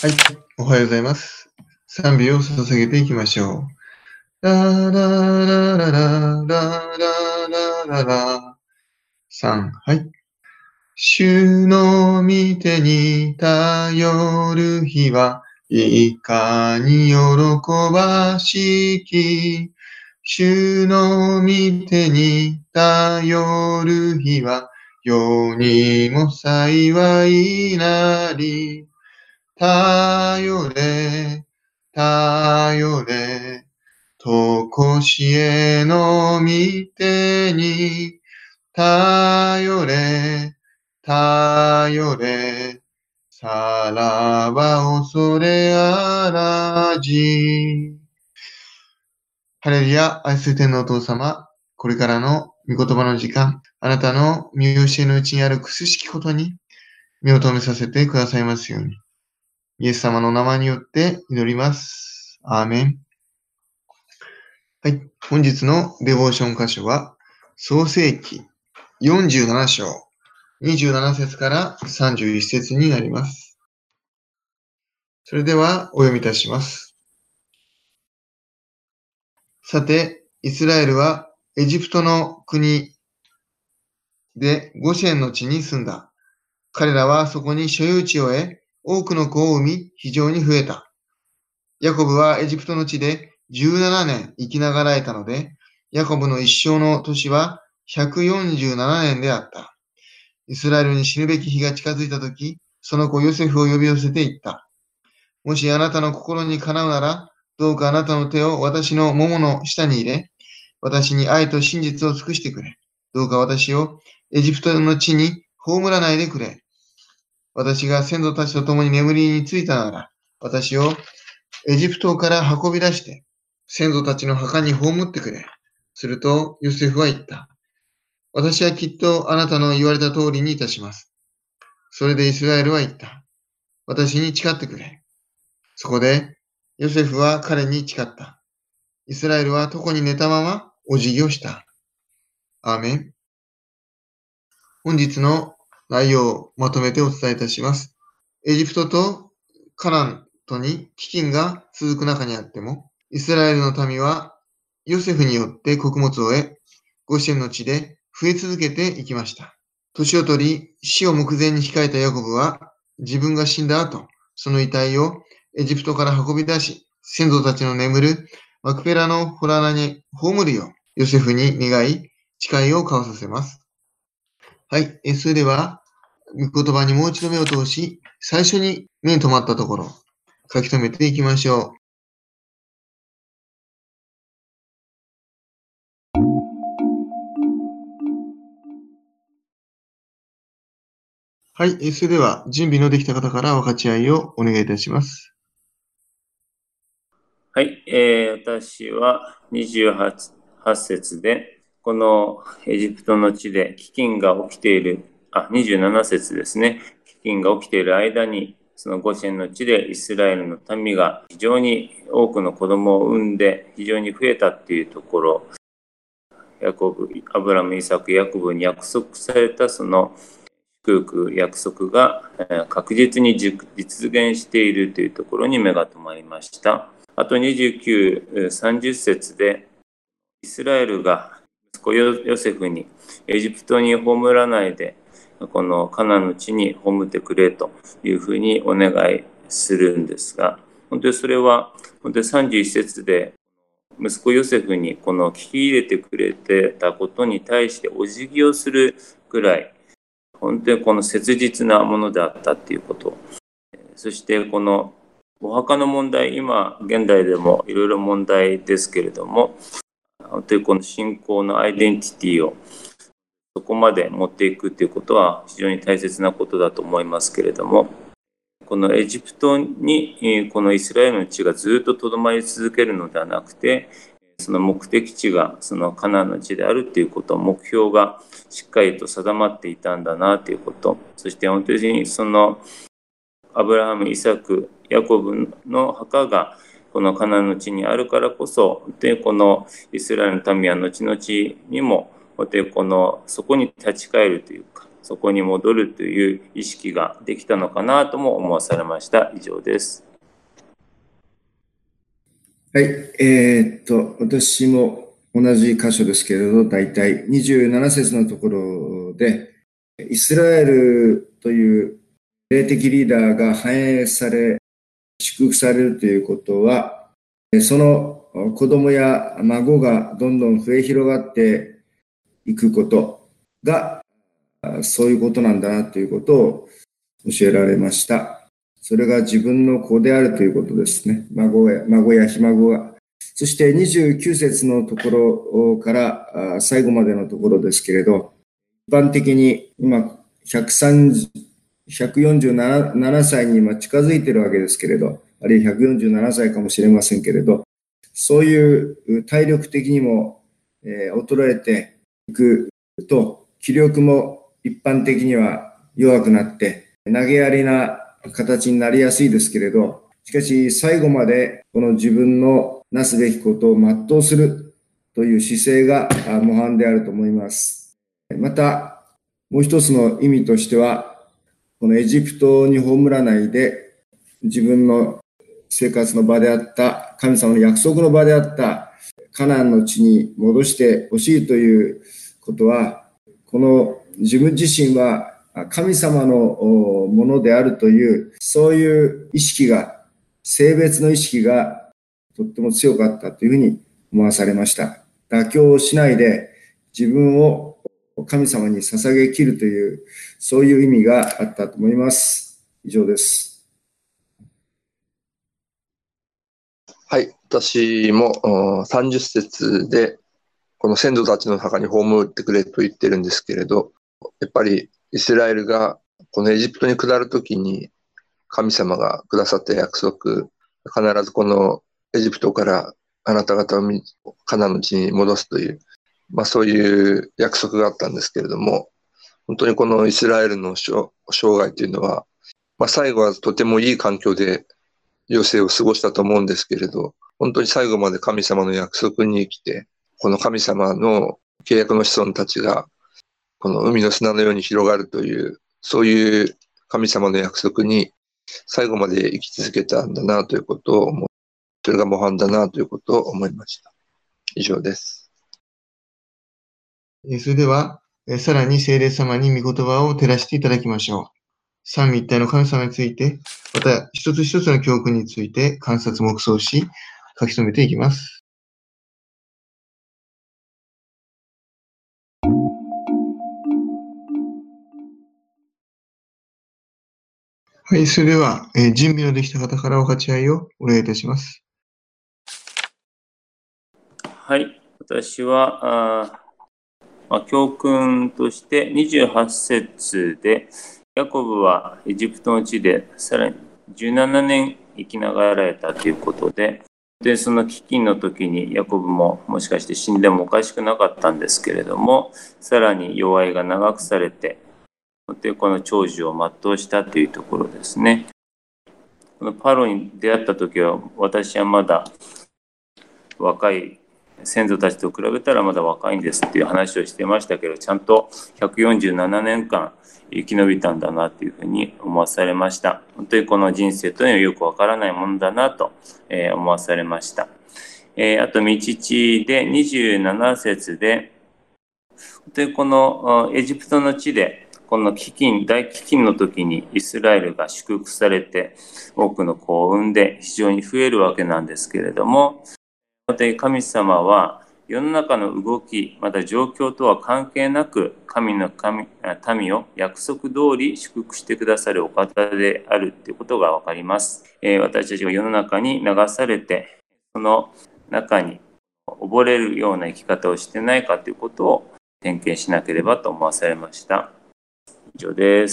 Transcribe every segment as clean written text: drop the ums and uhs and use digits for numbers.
はい、おはようございます。賛美を捧げていきましょう。ララララララララララ3、はい。主の御手に頼る日はいかに喜ばしき。主の御手に頼る日は世にも幸いなり。頼れ、頼れ、とこしえの御手に、頼れ、頼れ、さらば恐れあらじ。ハレルヤ、愛する天のお父様、これからの御言葉の時間、あなたの見教えのうちにあるくすしきことに目を留めさせてくださいますように。イエス様の名前によって祈ります。アーメン。はい。本日のデボーション箇所は、創世記47章27節から31節になります。それではお読みいたします。さて、イスラエルはエジプトの国でゴシェンの地に住んだ。彼らはそこに所有地を得、多くの子を産み、非常に増えた。ヤコブはエジプトの地で17年生きながらえたので、ヤコブの一生の年は147年であった。イスラエルに死ぬべき日が近づいたとき、その子ヨセフを呼び寄せて言った。もしあなたの心にかなうなら、どうかあなたの手を私のももの下に入れ、私に愛と真実を尽くしてくれ。どうか私をエジプトの地に葬らないでくれ。私が先祖たちと共に眠りについたなら、私をエジプトから運び出して、先祖たちの墓に葬ってくれ。すると、ヨセフは言った。私はきっとあなたの言われた通りにいたします。それでイスラエルは言った。私に誓ってくれ。そこで、ヨセフは彼に誓った。イスラエルは床に寝たままお辞儀をした。アーメン。本日の内容をまとめてお伝えいたします。エジプトとカナンとに飢饉が続く中にあっても、イスラエルの民はヨセフによって穀物を得、ゴシェンの地で増え続けていきました。年を取り、死を目前に控えたヤコブは、自分が死んだ後、その遺体をエジプトから運び出し、先祖たちの眠るマクペラの洞穴に葬るよう、ヨセフに願い、誓いを交わさせます。はい。それでは、御言葉にもう一度目を通し、最初に目に留まったところ、書き留めていきましょう。はい。それでは、準備のできた方から分かち合いをお願いいたします。 はい。私は28節で、このエジプトの地で飢饉が起きている、27節ですね。飢饉が起きている間に、そのゴシェンの地でイスラエルの民が非常に多くの子供を産んで非常に増えたっていうところ、アブラム、イサク、ヤコブに約束されたその祝福、約束が確実に実現しているというところに目が留まりました。あと29、30節で、イスラエルが息子ヨセフにエジプトに葬らないで、このカナンの地に葬ってくれというふうにお願いするんですが、本当にそれは、本当に31節で、息子ヨセフにこの聞き入れてくれてたことに対してお辞儀をするくらい、本当にこの切実なものであったっていうこと。そしてこのお墓の問題、今現代でもいろいろ問題ですけれども、本当にこの信仰のアイデンティティをそこまで持っていくっていうことは非常に大切なことだと思いますけれども、このエジプトにこのイスラエルの地がずっととどまり続けるのではなくて、その目的地がそのカナンの地であるということ、目標がしっかりと定まっていたんだなということ、そして本当にそのアブラハム、イサク、ヤコブの墓がこのカナンの地にあるからこそ、でこのイスラエルの民は後々にもそこに立ち返るというか、 そこに戻るという意識ができたのかなとも思わされました。以上です。 はい、私も同じ箇所ですけれど、大体27節のところで、イスラエルという霊的リーダーが反映され、祝福されるということは、その子供や孫がどんどん増え広がっていくことが、そういうことなんだなということを教えられました。それが自分の子であるということですね。孫やひ孫が。そして29節のところから最後までのところですけれど、一般的に今147歳に今近づいているわけですけれど、あるいは147歳かもしれませんけれど、そういう体力的にも衰えていくと、気力も一般的には弱くなって、投げやりな形になりやすいですけれど、しかし最後までこの自分のなすべきことを全うするという姿勢が模範であると思います。また、もう一つの意味としては、このエジプトに葬らないで自分の生活の場であった、神様の約束の場であったカナンの地に戻してほしいということは、この自分自身は神様のものであるという、そういう意識が、性別の意識がとっても強かったというふうに思わされました。妥協をしないで自分を神様に捧げきるという、そういう意味があったと思います。以上です。 はい、私も30節で、この先祖たちの墓に葬ってくれと言ってるんですけれど、やっぱりイスラエルがこのエジプトに下るときに神様がくださった約束、必ずこのエジプトからあなた方をカナンの地に戻すという、そういう約束があったんですけれども、本当にこのイスラエルの生涯というのは、最後はとてもいい環境で余生を過ごしたと思うんですけれど、本当に最後まで神様の約束に生きて、この神様の契約の子孫たちがこの海の砂のように広がるという、そういう神様の約束に最後まで生き続けたんだなということを思う。それが模範だなということを思いました。以上です。 それでは、さらに聖霊様に御言葉を照らしていただきましょう。三位一体の神様について、また一つ一つの教訓について観察黙想し、書き留めていきます。はい、それでは、準備のできた方からお立ち会いをお願いいたします。 はい、私は、教訓として28節で、ヤコブはエジプトの地でさらに17年生きながらえたということで、その飢饉の時にヤコブももしかして死んでもおかしくなかったんですけれども、さらに弱いが長くされて、でこの長寿を全うしたというところですね。このパロに出会った時は、私はまだ若い、先祖たちと比べたらまだ若いんですっていう話をしてましたけど、ちゃんと147年間生き延びたんだなというふうに思わされました。本当にこの人生というのはよくわからないものだなと思わされました。あと、道地で27節で、本当にこのエジプトの地で、この大飢饉の時にイスラエルが祝福されて、多くの子を産んで非常に増えるわけなんですけれども、また神様は世の中の動き、また状況とは関係なく、民を約束通り祝福してくださるお方であるということがわかります。私たちが世の中に流されて、その中に溺れるような生き方をしてないかということを点検しなければと思わされました。以上です。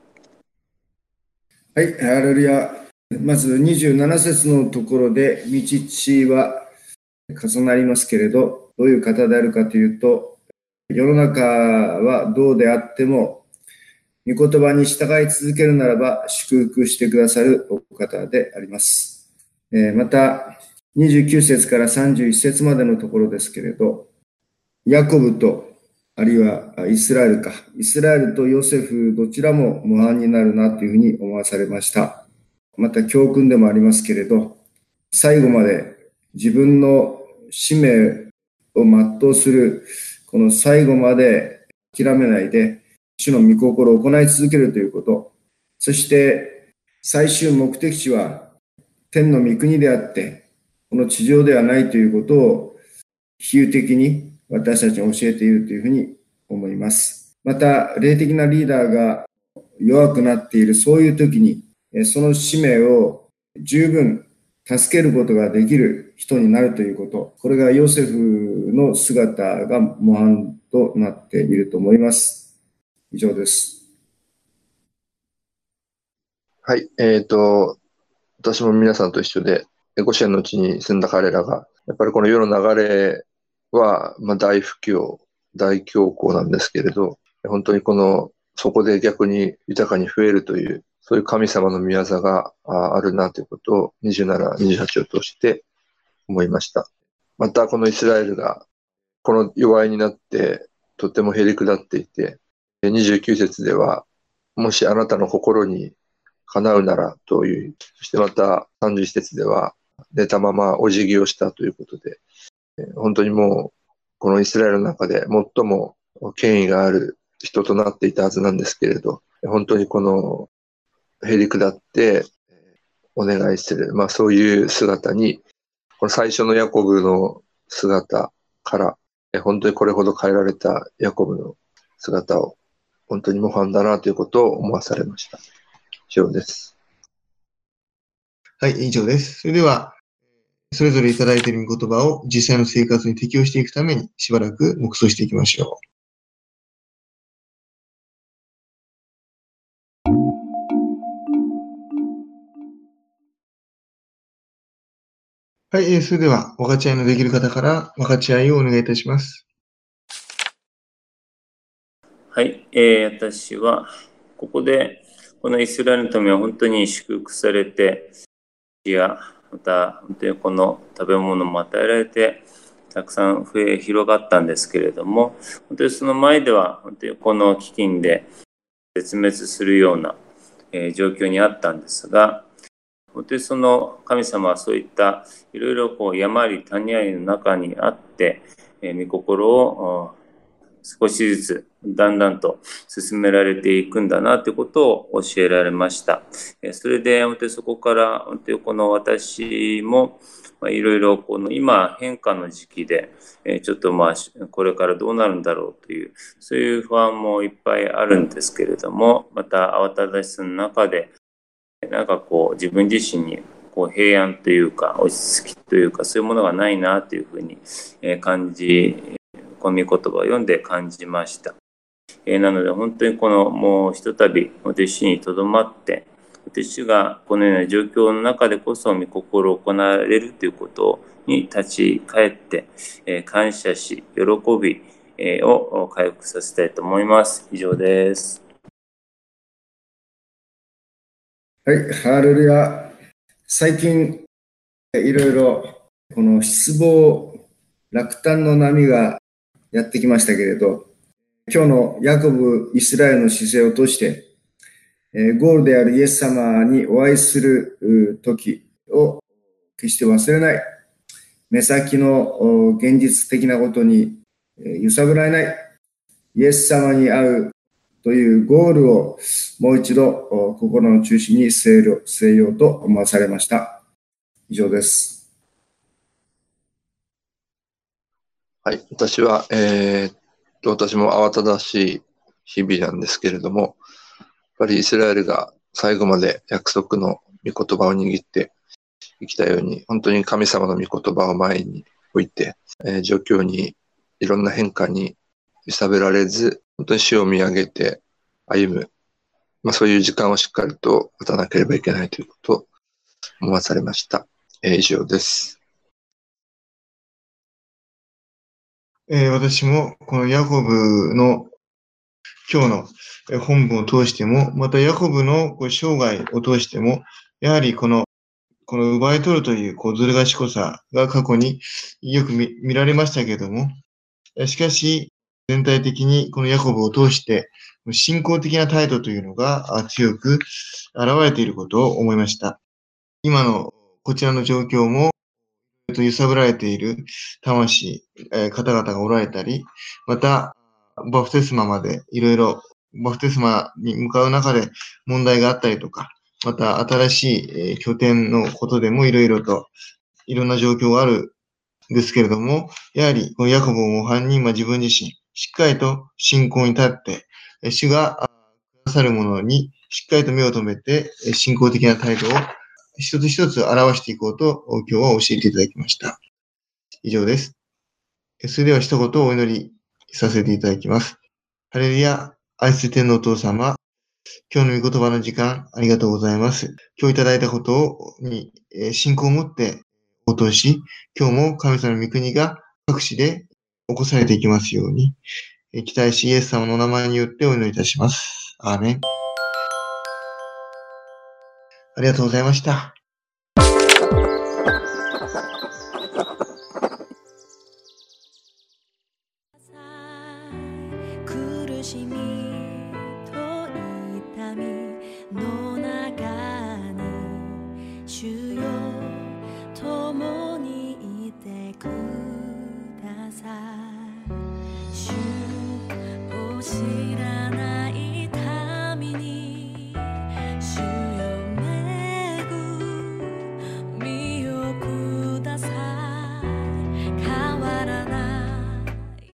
はい、ハレルヤ。まず27節のところで、道地は重なりますけれど、どういう方であるかというと、世の中はどうであっても、御言葉に従い続けるならば祝福してくださるお方であります。また、29節から31節までのところですけれど、ヤコブとあるいはイスラエルか。イスラエルとヨセフどちらも模範になるなというふうに思わされました。また教訓でもありますけれど、最後まで自分の使命を全うする、この最後まで諦めないで、主の御心を行い続けるということ、そして最終目的地は天の御国であって、この地上ではないということを比喩的に私たちに教えているというふうに思います。また、霊的なリーダーが弱くなっているそういう時に、その使命を十分助けることができる人になるということ、これがヨセフの姿が模範となっていると思います。以上です。 はい。私も皆さんと一緒で、ゴシェンの地に住んだ彼らが、やっぱりこの世の流れは、大不況、大恐慌なんですけれど、本当にそこで逆に豊かに増えるという、そういう神様の御業があるなということを27、28を通して思いました。またこのイスラエルがこの弱いになってとてもへり下っていて、29節では、もしあなたの心にかなうならという、そしてまた31節では、寝たままお辞儀をしたということで、本当にもうこのイスラエルの中で最も権威がある人となっていたはずなんですけれど、本当にこのへり下ってお願いする、そういう姿に、この最初のヤコブの姿から、本当にこれほど変えられたヤコブの姿を、本当に模範だなということを思わされました。以上です。 はい、以上です。それでは、それぞれいただいている言葉を実際の生活に適応していくためにしばらく黙想していきましょう。はい、それでは分かち合いのできる方から分かち合いをお願いいたします。 はい、私はここでこのイスラエルのためは本当に祝福されて、また本当にこの食べ物も与えられてたくさん広がったんですけれども、本当にその前では本当にこの飢饉で絶滅するような、状況にあったんですが、本当にその神様はそういったいろいろ山あり谷ありの中にあって、御心を少しずつだんだんと進められていくんだなということを教えられました。それで本当にそこから本当にこの私もいろいろこの今変化の時期でちょっとこれからどうなるんだろうというそういう不安もいっぱいあるんですけれども、また慌ただしさの中で自分自身に平安というか落ち着きというかそういうものがないなというふうに感じ、この御言葉を読んで感じました。なので本当にもうひとたび主にとどまって主がこのような状況の中でこそ御心を行われるということに立ち返って感謝し喜びを回復させたいと思います。以上です。 はい、ハレルヤ。最近いろいろこの失望落胆の波がやってきましたけれど、今日のヤコブ・イスラエルの姿勢を通して、ゴールであるイエス様にお会いする時を決して忘れない。目先の現実的なことに揺さぶられない。イエス様に会うというゴールをもう一度心の中心に据えようと思わされました。以上です。 はい、私は、私も慌ただしい日々なんですけれども、やっぱりイスラエルが最後まで約束の御言葉を握って生きたように、本当に神様の御言葉を前に置いて、状況にいろんな変化に揺さぶられず、本当に主を見上げて歩む、そういう時間をしっかりと持たなければいけないということを思わされました。以上です。 私もこのヤコブの今日の本文を通しても、またヤコブの生涯を通しても、やはりこの奪い取るというずる賢さが過去によく見られましたけれども、しかし、 全体的にこのヤコブを通して、信仰的な態度というのが強く現れていることを思いました。今のこちらの状況も、揺さぶられている魂、方々がおられたり、また、バプテスマまでいろいろ、バプテスマに向かう中で問題があったりとか、また新しい拠点のことでもいろいろと、いろんな状況があるんですけれども、やはりこのヤコブを模範に自分自身、しっかりと信仰に立って、主がくださるものにしっかりと目を留めて、信仰的な態度を一つ一つ表していこうと今日は教えていただきました。以上です。それでは一言お祈りさせていただきます。ハレルヤ、愛する天のお父様、今日の御言葉の時間ありがとうございます。今日いただいたことに信仰を持って応答し、今日も神様の御国が各地で起こされていきますように、期待しイエス様のお名前によってお祈りいたします。アーメン。ありがとうございました。 苦しみと痛みの中に主よ共にいてください。主を知らない民に主よ恵みをください。変わらない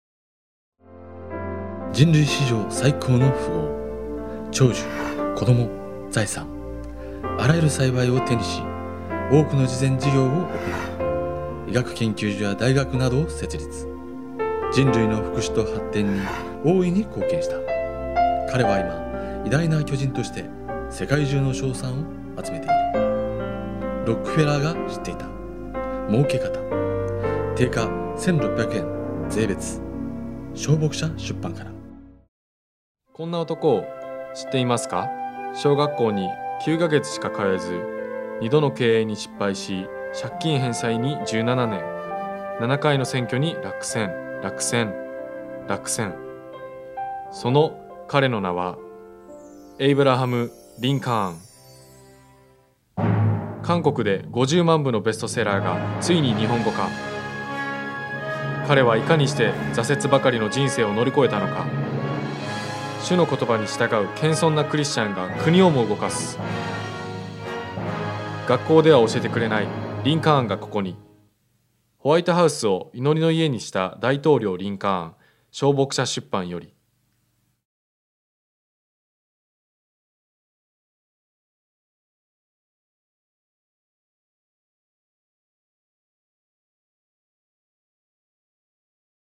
人類史上最高の富豪、長寿、子供、財産、あらゆる幸いを手にし、多くの慈善事業を行い、医学研究所や大学などを設立。人類の福祉と発展に大いに貢献した。彼は今、偉大な巨人として世界中の称賛を集めている。ロックフェラーが知っていた儲け方。定価1600円税別。小牧者出版から。 こんな男を知っていますか？小学校に9ヶ月しか通えず、2度の経営に失敗し、借金返済に17年、7回の選挙に落選。その彼の名は、エイブラハム・リンカーン。韓国で50万部のベストセラーがついに日本語化。彼はいかにして挫折ばかりの人生を乗り越えたのか。主の言葉に従う謙遜なクリスチャンが国をも動かす。学校では教えてくれないリンカーンがここに。ホワイトハウスを祈りの家にした大統領リンカーン、小牧者出版より。